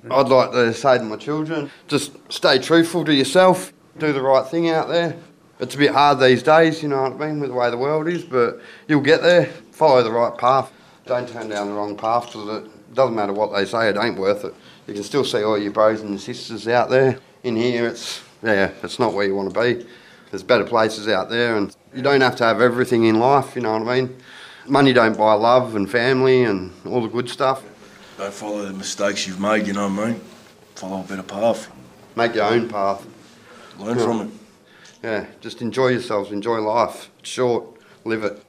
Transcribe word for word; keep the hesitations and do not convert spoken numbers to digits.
I'd like to say to my children, just stay truthful to yourself, do the right thing out there. It's a bit hard these days, you know what I mean, with the way the world is, but you'll get there. Follow the right path. Don't turn down the wrong path, because it doesn't matter what they say, it ain't worth it. You can still see all your bros and sisters out there. In here, it's, yeah, it's not where you want to be. There's better places out there, and you don't have to have everything in life, you know what I mean? Money don't buy love and family and all the good stuff. Don't follow the mistakes you've made, you know what I mean? Follow a better path. Make your own path. Learn from it. Yeah, just enjoy yourselves, enjoy life. It's short, live it.